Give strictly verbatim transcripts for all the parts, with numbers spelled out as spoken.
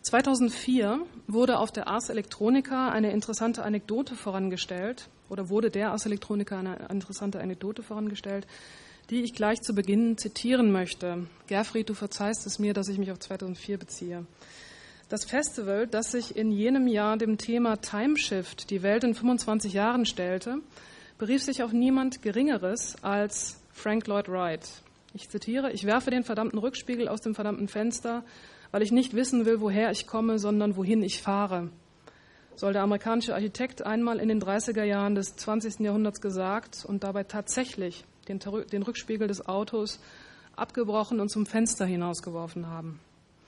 zweitausendvier wurde auf der Ars Electronica eine interessante Anekdote vorangestellt, oder wurde der Ars Electronica eine interessante Anekdote vorangestellt, die ich gleich zu Beginn zitieren möchte. Gerfried, du verzeihst es mir, dass ich mich auf zweitausendvier beziehe. Das Festival, das sich in jenem Jahr dem Thema Timeshift, die Welt in fünfundzwanzig Jahren, stellte, berief sich auf niemand Geringeres als Frank Lloyd Wright. Ich zitiere: Ich werfe den verdammten Rückspiegel aus dem verdammten Fenster, weil ich nicht wissen will, woher ich komme, sondern wohin ich fahre, soll der amerikanische Architekt einmal in den dreißiger Jahren des zwanzigsten Jahrhunderts gesagt und dabei tatsächlich den, den Rückspiegel des Autos abgebrochen und zum Fenster hinausgeworfen haben.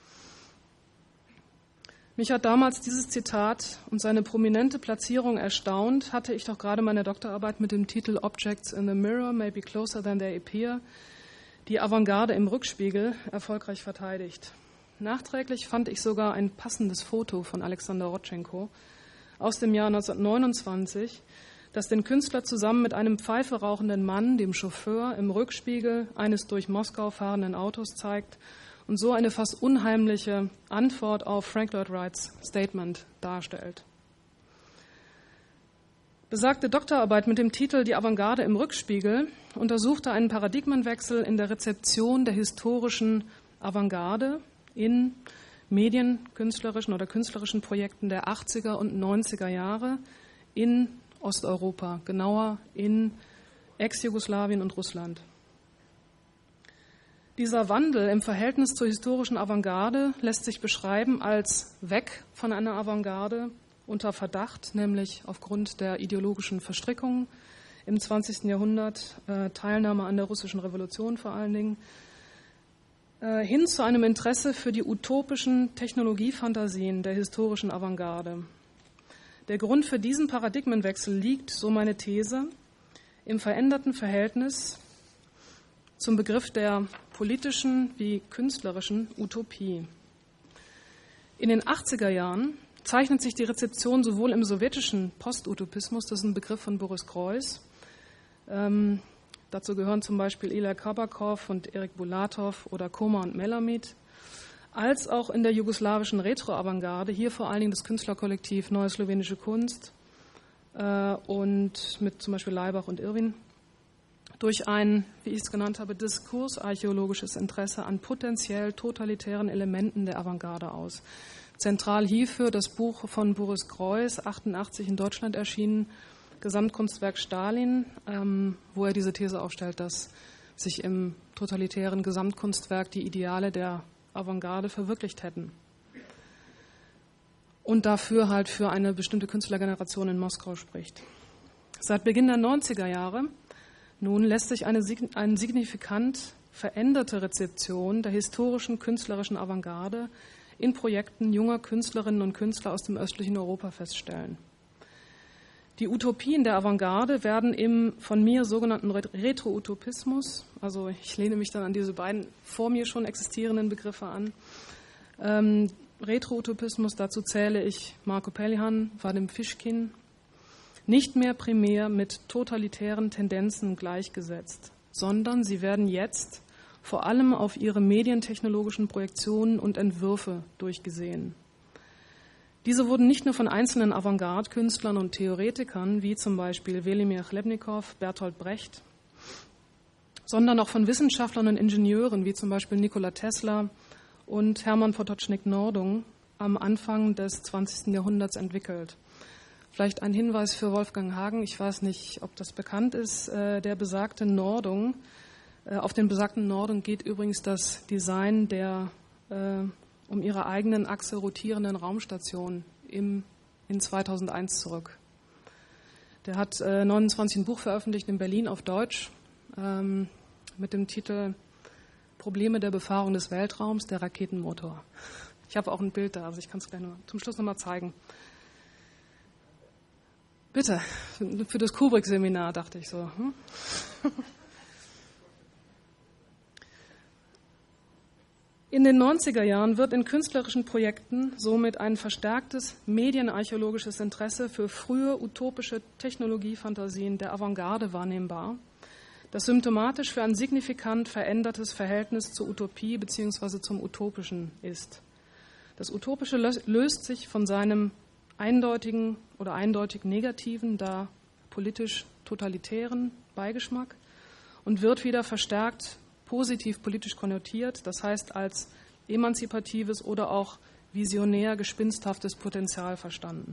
Mich hat damals dieses Zitat und seine prominente Platzierung erstaunt, hatte ich doch gerade meine Doktorarbeit mit dem Titel Objects in the Mirror may be closer than they appear, die Avantgarde im Rückspiegel, erfolgreich verteidigt. Nachträglich fand ich sogar ein passendes Foto von Alexander Rodchenko aus dem Jahr neunzehnhundertneunundzwanzig, das den Künstler zusammen mit einem Pfeife rauchenden Mann, dem Chauffeur, im Rückspiegel eines durch Moskau fahrenden Autos zeigt und so eine fast unheimliche Antwort auf Frank Lloyd Wrights Statement darstellt. Besagte Doktorarbeit mit dem Titel Die Avantgarde im Rückspiegel untersuchte einen Paradigmenwechsel in der Rezeption der historischen Avantgarde in medienkünstlerischen oder künstlerischen Projekten der achtziger und neunziger Jahre in Osteuropa, genauer in Ex-Jugoslawien und Russland. Dieser Wandel im Verhältnis zur historischen Avantgarde lässt sich beschreiben als weg von einer Avantgarde unter Verdacht, nämlich aufgrund der ideologischen Verstrickungen im zwanzigsten Jahrhundert, äh, Teilnahme an der russischen Revolution vor allen Dingen, äh, hin zu einem Interesse für die utopischen Technologiefantasien der historischen Avantgarde. Der Grund für diesen Paradigmenwechsel liegt, so meine These, im veränderten Verhältnis zum Begriff der politischen wie künstlerischen Utopie. In den achtziger Jahren zeichnet sich die Rezeption sowohl im sowjetischen Postutopismus, das ist ein Begriff von Boris Greuß, ähm, dazu gehören zum Beispiel Ilya Kabakov und Erik Bulatov oder Koma und Melamed, als auch in der jugoslawischen Retro-Avantgarde, hier vor allen Dingen das Künstlerkollektiv Neue Slowenische Kunst äh, und mit zum Beispiel Leibach und Irwin, durch ein, wie ich es genannt habe, diskursarchäologisches Interesse an potenziell totalitären Elementen der Avantgarde aus. Zentral hierfür das Buch von Boris Greuß, achtundachtzig in Deutschland erschienen, Gesamtkunstwerk Stalin, ähm, wo er diese These aufstellt, dass sich im totalitären Gesamtkunstwerk die Ideale der Avantgarde verwirklicht hätten. Und dafür halt für eine bestimmte Künstlergeneration in Moskau spricht. Seit Beginn der neunziger Jahre nun lässt sich eine, eine signifikant veränderte Rezeption der historischen künstlerischen Avantgarde in Projekten junger Künstlerinnen und Künstler aus dem östlichen Europa feststellen. Die Utopien der Avantgarde werden im von mir sogenannten Retro-Utopismus, also ich lehne mich dann an diese beiden vor mir schon existierenden Begriffe an, ähm, Retro-Utopismus, dazu zähle ich Marco Pelihan, Vadim Fischkin, nicht mehr primär mit totalitären Tendenzen gleichgesetzt, sondern sie werden jetzt vor allem auf ihre medientechnologischen Projektionen und Entwürfe durchgesehen. Diese wurden nicht nur von einzelnen Avantgarde-Künstlern und Theoretikern, wie zum Beispiel Velimir Chlebnikow, Bertolt Brecht, sondern auch von Wissenschaftlern und Ingenieuren, wie zum Beispiel Nikola Tesla und Hermann Potočnik-Nordung, am Anfang des zwanzigsten Jahrhunderts entwickelt. Vielleicht ein Hinweis für Wolfgang Hagen, ich weiß nicht, ob das bekannt ist, der besagte Nordung. Auf den besagten Nordung geht übrigens das Design der um ihre eigenen Achse rotierenden Raumstation im, in zweitausendeins zurück. Der hat äh, neunundzwanzig ein Buch veröffentlicht in Berlin auf Deutsch ähm, mit dem Titel Probleme der Befahrung des Weltraums, der Raketenmotor. Ich habe auch ein Bild da, also ich kann es gleich nur zum Schluss nochmal zeigen. Bitte, für das Kubrick-Seminar dachte ich so. Hm? In den neunziger Jahren wird in künstlerischen Projekten somit ein verstärktes medienarchäologisches Interesse für frühe utopische Technologiefantasien der Avantgarde wahrnehmbar, das symptomatisch für ein signifikant verändertes Verhältnis zur Utopie bzw. zum Utopischen ist. Das Utopische löst sich von seinem eindeutigen oder eindeutig negativen, da politisch totalitären Beigeschmack und wird wieder verstärkt positiv politisch konnotiert, das heißt als emanzipatives oder auch visionär gespinsthaftes Potenzial verstanden.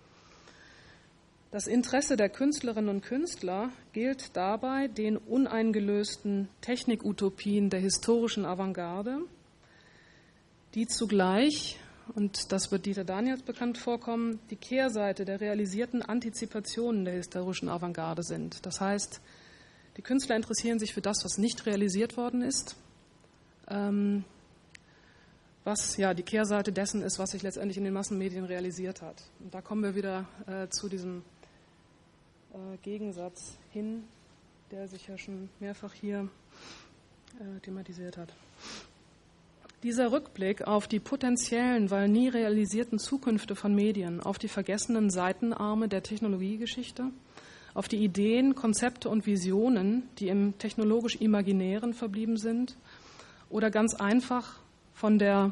Das Interesse der Künstlerinnen und Künstler gilt dabei den uneingelösten Technikutopien der historischen Avantgarde, die zugleich, und das wird Dieter Daniels bekannt vorkommen, die Kehrseite der realisierten Antizipationen der historischen Avantgarde sind. Das heißt, die Künstler interessieren sich für das, was nicht realisiert worden ist, ähm, was ja die Kehrseite dessen ist, was sich letztendlich in den Massenmedien realisiert hat. Und da kommen wir wieder äh, zu diesem äh, Gegensatz hin, der sich ja schon mehrfach hier äh, thematisiert hat. Dieser Rückblick auf die potenziellen, weil nie realisierten Zukünfte von Medien, auf die vergessenen Seitenarme der Technologiegeschichte, auf die Ideen, Konzepte und Visionen, die im technologisch-imaginären verblieben sind oder ganz einfach von der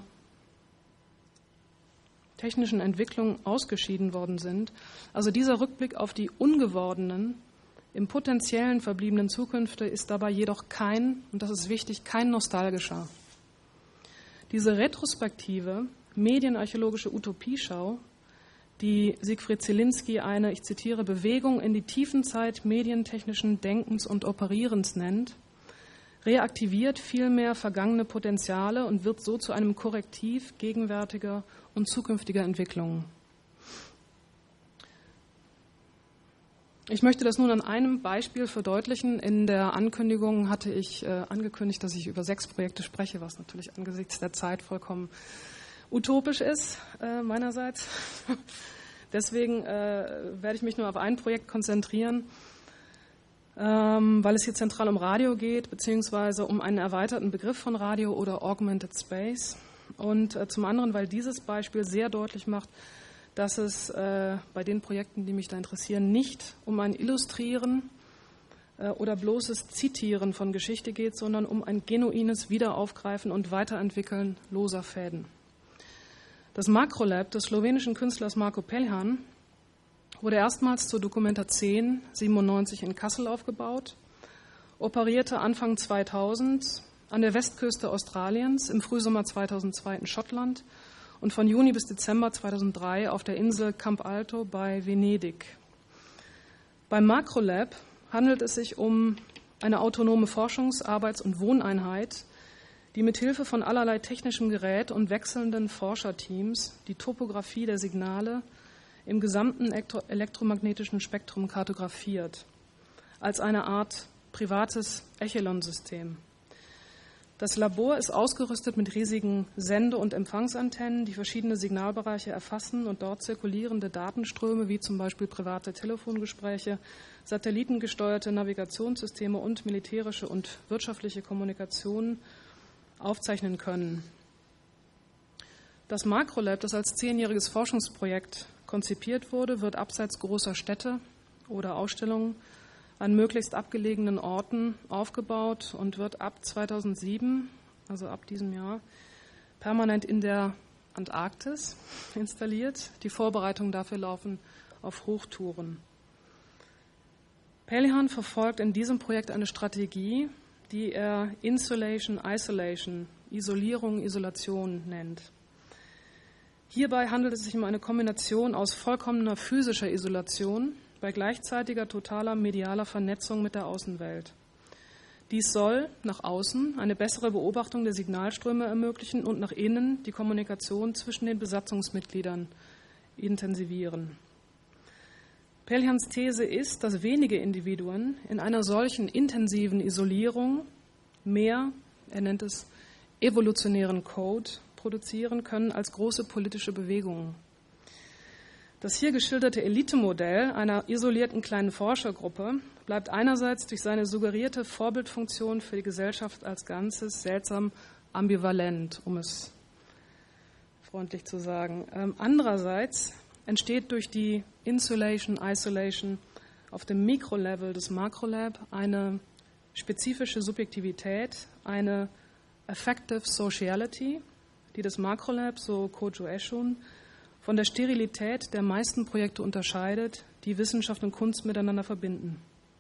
technischen Entwicklung ausgeschieden worden sind. Also dieser Rückblick auf die ungewordenen, im potenziellen verbliebenen Zukünfte ist dabei jedoch kein, und das ist wichtig, kein nostalgischer. Diese retrospektive medienarchäologische Utopieschau, die Siegfried Zielinski eine, ich zitiere, Bewegung in die Tiefenzeit medientechnischen Denkens und Operierens nennt, reaktiviert vielmehr vergangene Potenziale und wird so zu einem Korrektiv gegenwärtiger und zukünftiger Entwicklungen. Ich möchte das nun an einem Beispiel verdeutlichen. In der Ankündigung hatte ich äh, angekündigt, dass ich über sechs Projekte spreche, was natürlich angesichts der Zeit vollkommen utopisch ist, äh, meinerseits. Deswegen äh, werde ich mich nur auf ein Projekt konzentrieren, ähm, weil es hier zentral um Radio geht, beziehungsweise um einen erweiterten Begriff von Radio oder Augmented Space. Und äh, zum anderen, weil dieses Beispiel sehr deutlich macht, dass es äh, bei den Projekten, die mich da interessieren, nicht um ein Illustrieren äh, oder bloßes Zitieren von Geschichte geht, sondern um ein genuines Wiederaufgreifen und Weiterentwickeln loser Fäden. Das Makrolab des slowenischen Künstlers Marko Pelhan wurde erstmals zur Documenta zehn siebenundneunzig in Kassel aufgebaut, operierte Anfang zweitausend an der Westküste Australiens, im Frühsommer zweitausendzwei in Schottland und von Juni bis Dezember zweitausenddrei auf der Insel Camp Alto bei Venedig. Beim Makrolab handelt es sich um eine autonome Forschungs-, Arbeits- und Wohneinheit, die mit Hilfe von allerlei technischem Gerät und wechselnden Forscherteams die Topographie der Signale im gesamten elektro- elektromagnetischen Spektrum kartografiert, als eine Art privates Echelon-System. Das Labor ist ausgerüstet mit riesigen Sende- und Empfangsantennen, die verschiedene Signalbereiche erfassen und dort zirkulierende Datenströme, wie zum Beispiel private Telefongespräche, satellitengesteuerte Navigationssysteme und militärische und wirtschaftliche Kommunikation aufzeichnen können. Das Makrolab, das als zehnjähriges Forschungsprojekt konzipiert wurde, wird abseits großer Städte oder Ausstellungen an möglichst abgelegenen Orten aufgebaut und wird ab zweitausendsieben, also ab diesem Jahr, permanent in der Antarktis installiert. Die Vorbereitungen dafür laufen auf Hochtouren. Pelhan verfolgt in diesem Projekt eine Strategie, die er Insulation, Isolation, Isolierung, Isolation nennt. Hierbei handelt es sich um eine Kombination aus vollkommener physischer Isolation bei gleichzeitiger totaler medialer Vernetzung mit der Außenwelt. Dies soll nach außen eine bessere Beobachtung der Signalströme ermöglichen und nach innen die Kommunikation zwischen den Besatzungsmitgliedern intensivieren. Pelhans These ist, dass wenige Individuen in einer solchen intensiven Isolierung mehr, er nennt es evolutionären Code, produzieren können als große politische Bewegungen. Das hier geschilderte Elitemodell einer isolierten kleinen Forschergruppe bleibt einerseits durch seine suggerierte Vorbildfunktion für die Gesellschaft als Ganzes seltsam ambivalent, um es freundlich zu sagen. Ähm, andererseits entsteht durch die Insulation, Isolation auf dem Mikrolevel des Makrolab eine spezifische Subjektivität, eine Affective Sociality, die das Makrolab, so Kojo Eschun, von der Sterilität der meisten Projekte unterscheidet, die Wissenschaft und Kunst miteinander verbinden.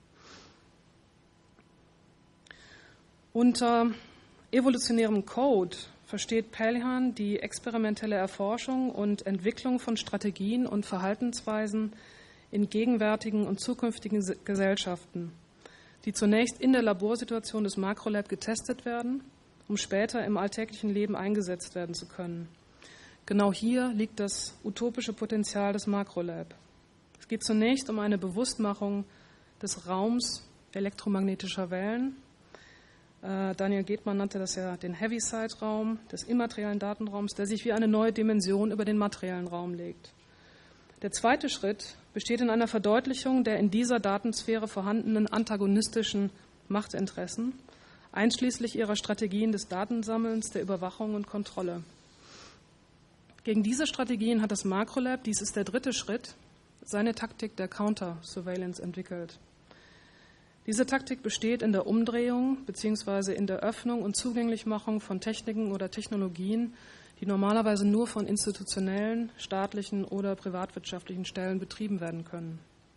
Unter evolutionärem Code versteht Pelhan die experimentelle Erforschung und Entwicklung von Strategien und Verhaltensweisen in gegenwärtigen und zukünftigen Gesellschaften, die zunächst in der Laborsituation des Makrolab getestet werden, um später im alltäglichen Leben eingesetzt werden zu können. Genau hier liegt das utopische Potenzial des Makrolab. Es geht zunächst um eine Bewusstmachung des Raums elektromagnetischer Wellen. Äh, Daniel Gedman nannte das ja den Heaviside-Raum des immateriellen Datenraums, der sich wie eine neue Dimension über den materiellen Raum legt. Der zweite Schritt besteht in einer Verdeutlichung der in dieser Datensphäre vorhandenen antagonistischen Machtinteressen, einschließlich ihrer Strategien des Datensammelns, der Überwachung und Kontrolle. Gegen diese Strategien hat das Makrolab, dies ist der dritte Schritt, seine Taktik der Counter-Surveillance entwickelt. Diese Taktik besteht in der Umdrehung bzw. in der Öffnung und Zugänglichmachung von Techniken oder Technologien, die normalerweise nur von institutionellen, staatlichen oder privatwirtschaftlichen Stellen betrieben werden können.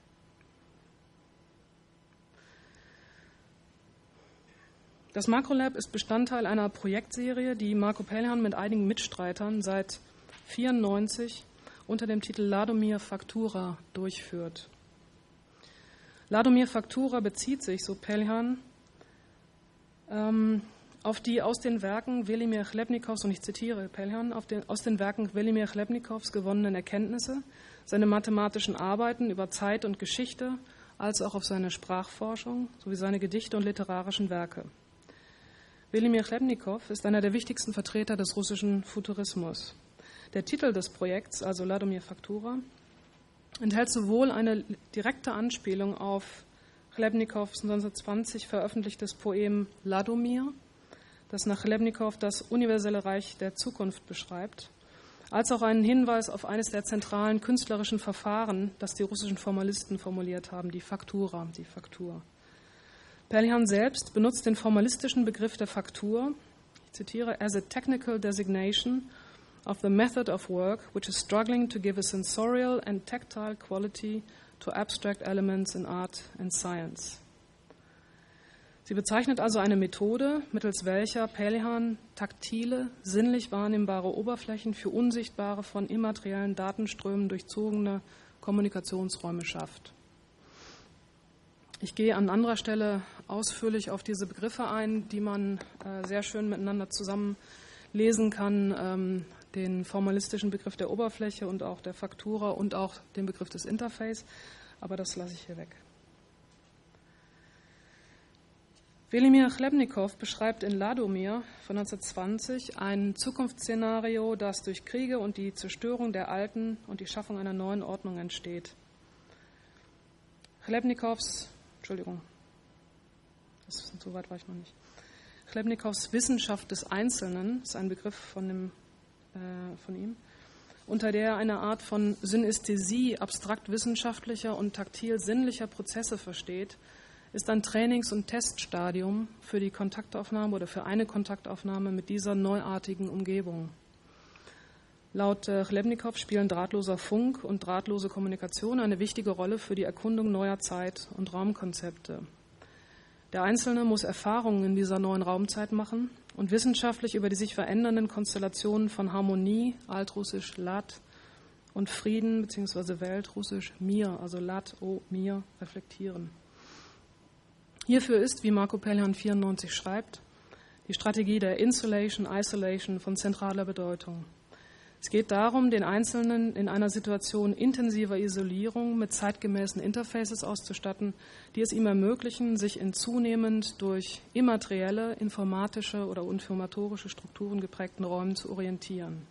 Das Makrolab ist Bestandteil einer Projektserie, die Marco Pelhan mit einigen Mitstreitern seit neunzehnhundertvierundneunzig unter dem Titel Ladomir Faktura durchführt. Ladomir Faktura bezieht sich, so Pelhan, ähm, auf die aus den Werken Velimir Chlebnikows, und ich zitiere Pelhan, auf den, aus den Werken Velimir Chlebnikows gewonnenen Erkenntnisse, seine mathematischen Arbeiten über Zeit und Geschichte, als auch auf seine Sprachforschung sowie seine Gedichte und literarischen Werke. Velimir Chlebnikow ist einer der wichtigsten Vertreter des russischen Futurismus. Der Titel des Projekts, also Ladomir Faktura, enthält sowohl eine direkte Anspielung auf Chlebnikows neunzehnhundertzwanzig veröffentlichtes Poem Ladomir, das nach Chlebnikow das universelle Reich der Zukunft beschreibt, als auch einen Hinweis auf eines der zentralen künstlerischen Verfahren, das die russischen Formalisten formuliert haben, die Faktura, die Faktur. Pelhan selbst benutzt den formalistischen Begriff der Faktur, ich zitiere, as a technical designation of the method of work which is struggling to give a sensorial and tactile quality to abstract elements in art and science. Sie bezeichnet also eine Methode, mittels welcher Pelhan taktile, sinnlich wahrnehmbare Oberflächen für unsichtbare, von immateriellen Datenströmen durchzogene Kommunikationsräume schafft. Ich gehe an anderer Stelle ausführlich auf diese Begriffe ein, die man äh, sehr schön miteinander zusammen lesen kann, ähm, den formalistischen Begriff der Oberfläche und auch der Faktura und auch den Begriff des Interface, aber das lasse ich hier weg. Velimir Chlebnikow beschreibt in Ladomir von neunzehnhundertzwanzig ein Zukunftsszenario, das durch Kriege und die Zerstörung der alten und die Schaffung einer neuen Ordnung entsteht. Chlebnikows, Entschuldigung, das, so weit war ich noch nicht. Chlebnikows Wissenschaft des Einzelnen ist ein Begriff von, dem, äh, von ihm, unter der er eine Art von Synästhesie abstrakt wissenschaftlicher und taktil sinnlicher Prozesse versteht, ist ein Trainings- und Teststadium für die Kontaktaufnahme oder für eine Kontaktaufnahme mit dieser neuartigen Umgebung. Laut äh, Chlebnikow spielen drahtloser Funk und drahtlose Kommunikation eine wichtige Rolle für die Erkundung neuer Zeit- und Raumkonzepte. Der Einzelne muss Erfahrungen in dieser neuen Raumzeit machen und wissenschaftlich über die sich verändernden Konstellationen von Harmonie, altrussisch Lat, und Frieden bzw. Welt, russisch Mir, also Lat, O, Mir, reflektieren. Hierfür ist, wie Marco Pelhan vierundneunzig schreibt, die Strategie der Insulation, Isolation von zentraler Bedeutung. Es geht darum, den Einzelnen in einer Situation intensiver Isolierung mit zeitgemäßen Interfaces auszustatten, die es ihm ermöglichen, sich in zunehmend durch immaterielle, informatische oder informatorische Strukturen geprägten Räumen zu orientieren.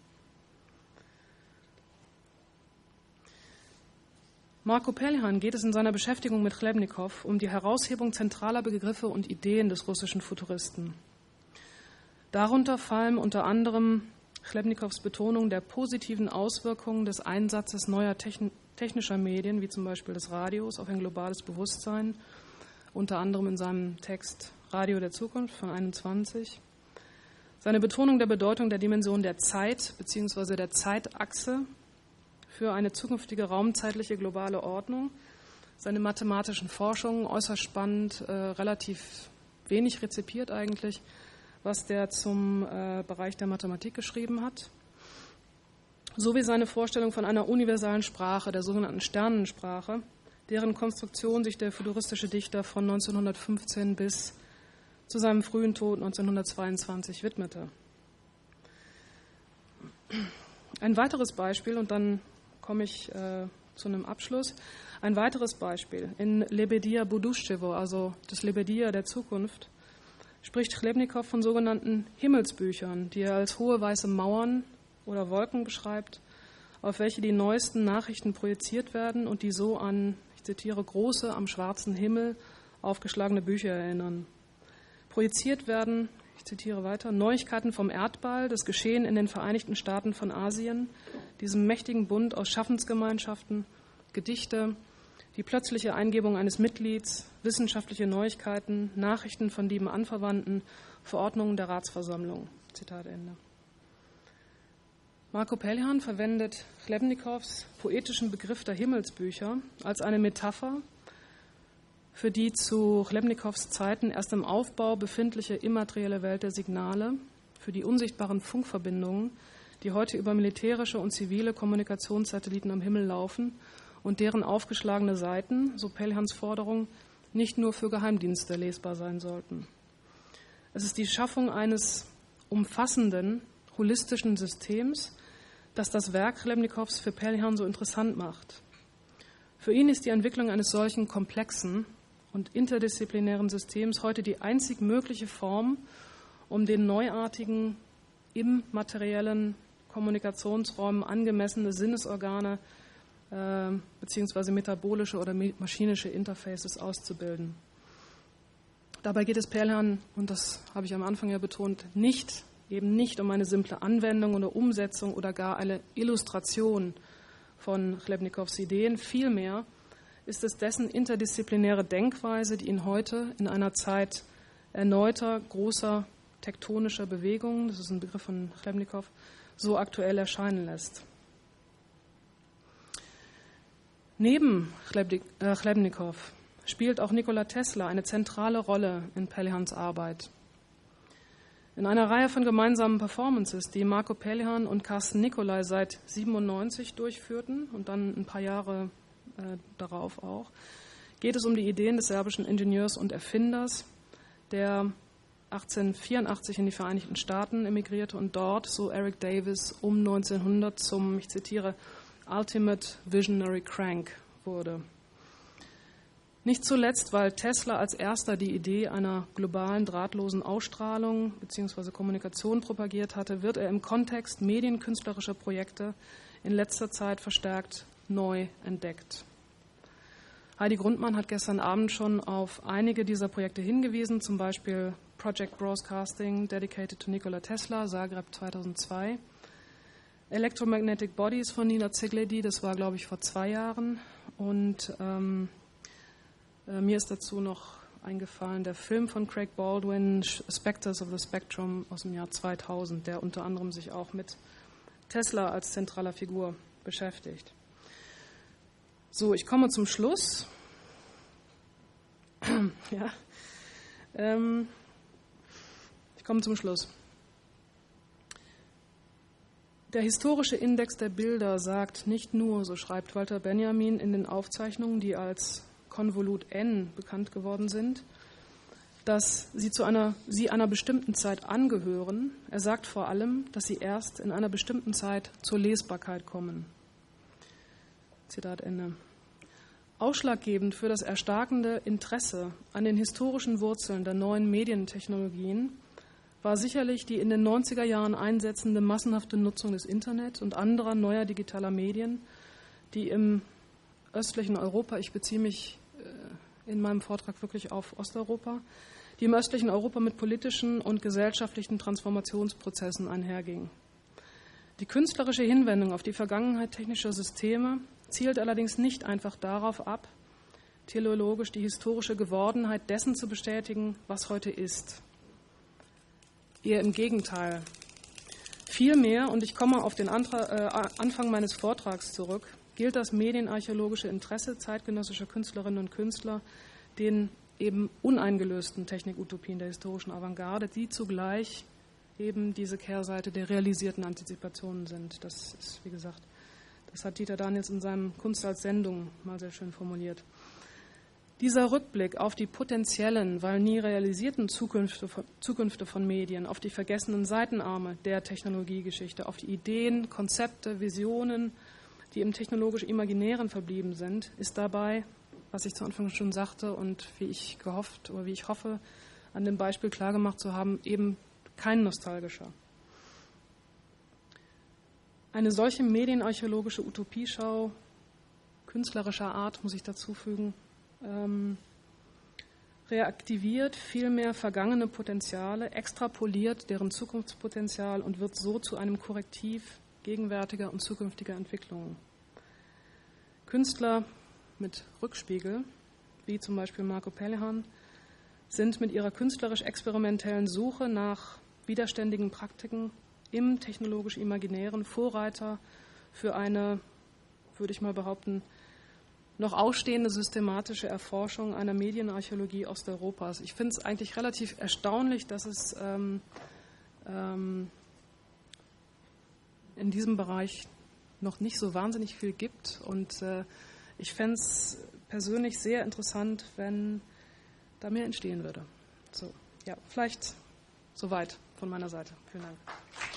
Marco Pelhan geht es in seiner Beschäftigung mit Chlebnikow um die Heraushebung zentraler Begriffe und Ideen des russischen Futuristen. Darunter fallen unter anderem Chlebnikows Betonung der positiven Auswirkungen des Einsatzes neuer technischer Medien, wie zum Beispiel des Radios, auf ein globales Bewusstsein, unter anderem in seinem Text Radio der Zukunft von einundzwanzig. Seine Betonung der Bedeutung der Dimension der Zeit bzw. der Zeitachse für eine zukünftige raumzeitliche globale Ordnung, seine mathematischen Forschungen, äußerst spannend, äh, relativ wenig rezipiert eigentlich, was der zum äh, Bereich der Mathematik geschrieben hat, sowie seine Vorstellung von einer universalen Sprache, der sogenannten Sternensprache, deren Konstruktion sich der futuristische Dichter von neunzehnhundertfünfzehn bis zu seinem frühen Tod neunzehnhundertzweiundzwanzig widmete. Ein weiteres Beispiel, und dann komme ich äh, zu einem Abschluss, ein weiteres Beispiel in Lebedia Buduschewo, also das Lebedia der Zukunft, spricht Chlebnikow von sogenannten Himmelsbüchern, die er als hohe weiße Mauern oder Wolken beschreibt, auf welche die neuesten Nachrichten projiziert werden und die so an, ich zitiere, große, am schwarzen Himmel aufgeschlagene Bücher erinnern. Projiziert werden, ich zitiere weiter, Neuigkeiten vom Erdball, das Geschehen in den Vereinigten Staaten von Asien, diesem mächtigen Bund aus Schaffensgemeinschaften, Gedichte, die plötzliche Eingebung eines Mitglieds, wissenschaftliche Neuigkeiten, Nachrichten von lieben Anverwandten, Verordnungen der Ratsversammlung. Zitat Ende. Marko Pelhan verwendet Chlebnikows poetischen Begriff der Himmelsbücher als eine Metapher für die zu Chlebnikows Zeiten erst im Aufbau befindliche immaterielle Welt der Signale, für die unsichtbaren Funkverbindungen, die heute über militärische und zivile Kommunikationssatelliten am Himmel laufen und deren aufgeschlagene Seiten, so Pelhans Forderung, nicht nur für Geheimdienste lesbar sein sollten. Es ist die Schaffung eines umfassenden, holistischen Systems, das das Werk Chlebnikows für Pelhan so interessant macht. Für ihn ist die Entwicklung eines solchen komplexen und interdisziplinären Systems heute die einzig mögliche Form, um den neuartigen, immateriellen Kommunikationsräumen angemessene Sinnesorgane äh, bzw. metabolische oder maschinische Interfaces auszubilden. Dabei geht es Pelhan, und das habe ich am Anfang ja betont, nicht, eben nicht um eine simple Anwendung oder Umsetzung oder gar eine Illustration von Chlebnikows Ideen. Vielmehr ist es dessen interdisziplinäre Denkweise, die ihn heute in einer Zeit erneuter, großer tektonischer Bewegungen, das ist ein Begriff von Chlebnikow, so aktuell erscheinen lässt. Neben Chlebnikow spielt auch Nikola Tesla eine zentrale Rolle in Pelhans Arbeit. In einer Reihe von gemeinsamen Performances, die Marko Pelhan und Carsten Nicolai seit siebenundneunzig durchführten und dann ein paar Jahre äh, darauf auch, geht es um die Ideen des serbischen Ingenieurs und Erfinders, der achtzehnhundertvierundachtzig in die Vereinigten Staaten emigrierte und dort, so Eric Davis, um neunzehnhundert zum, ich zitiere, Ultimate Visionary Crank wurde. Nicht zuletzt, weil Tesla als erster die Idee einer globalen drahtlosen Ausstrahlung bzw. Kommunikation propagiert hatte, wird er im Kontext medienkünstlerischer Projekte in letzter Zeit verstärkt neu entdeckt. Heidi Grundmann hat gestern Abend schon auf einige dieser Projekte hingewiesen, zum Beispiel Project Broadcasting Dedicated to Nikola Tesla, Zagreb zweitausendzwei, Electromagnetic Bodies von Nina Zigledy, das war, glaube ich, vor zwei Jahren, und ähm, mir ist dazu noch eingefallen der Film von Craig Baldwin, Spectres of the Spectrum aus dem Jahr zweitausend, der unter anderem sich auch mit Tesla als zentraler Figur beschäftigt. So, ich komme zum Schluss. ja, ähm, ich komme zum Schluss. Der historische Index der Bilder sagt nicht nur, so schreibt Walter Benjamin in den Aufzeichnungen, die als Konvolut N bekannt geworden sind, dass sie zu einer, sie einer bestimmten Zeit angehören. Er sagt vor allem, dass sie erst in einer bestimmten Zeit zur Lesbarkeit kommen. Zitat Ende. Ausschlaggebend für das erstarkende Interesse an den historischen Wurzeln der neuen Medientechnologien war sicherlich die in den neunziger Jahren einsetzende massenhafte Nutzung des Internet und anderer neuer digitaler Medien, die im östlichen Europa, ich beziehe mich in meinem Vortrag wirklich auf Osteuropa, die im östlichen Europa mit politischen und gesellschaftlichen Transformationsprozessen einherging. Die künstlerische Hinwendung auf die Vergangenheit technischer Systeme zielt allerdings nicht einfach darauf ab, teleologisch die historische Gewordenheit dessen zu bestätigen, was heute ist. Eher im Gegenteil. Vielmehr, und ich komme auf den Antra- äh, Anfang meines Vortrags zurück, gilt das medienarchäologische Interesse zeitgenössischer Künstlerinnen und Künstler den eben uneingelösten Technikutopien der historischen Avantgarde, die zugleich eben diese Kehrseite der realisierten Antizipationen sind. Das ist, wie gesagt, das hat Dieter Daniels in seinem Kunst als Sendung mal sehr schön formuliert. Dieser Rückblick auf die potenziellen, weil nie realisierten Zukünfte von, Zukünfte von Medien, auf die vergessenen Seitenarme der Technologiegeschichte, auf die Ideen, Konzepte, Visionen, die im technologisch-imaginären verblieben sind, ist dabei, was ich zu Anfang schon sagte und wie ich gehofft oder wie ich hoffe, an dem Beispiel klargemacht zu haben, eben kein nostalgischer. Eine solche medienarchäologische Utopieschau künstlerischer Art, muss ich dazu fügen, ähm, reaktiviert vielmehr vergangene Potenziale, extrapoliert deren Zukunftspotenzial und wird so zu einem Korrektiv gegenwärtiger und zukünftiger Entwicklungen. Künstler mit Rückspiegel, wie zum Beispiel Marco Pellehan, sind mit ihrer künstlerisch-experimentellen Suche nach widerständigen Praktiken im technologisch-imaginären Vorreiter für eine, würde ich mal behaupten, noch ausstehende systematische Erforschung einer Medienarchäologie Osteuropas. Ich finde es eigentlich relativ erstaunlich, dass es ähm, ähm, in diesem Bereich noch nicht so wahnsinnig viel gibt. Und äh, ich fände es persönlich sehr interessant, wenn da mehr entstehen würde. So, ja, vielleicht soweit von meiner Seite. Vielen Dank.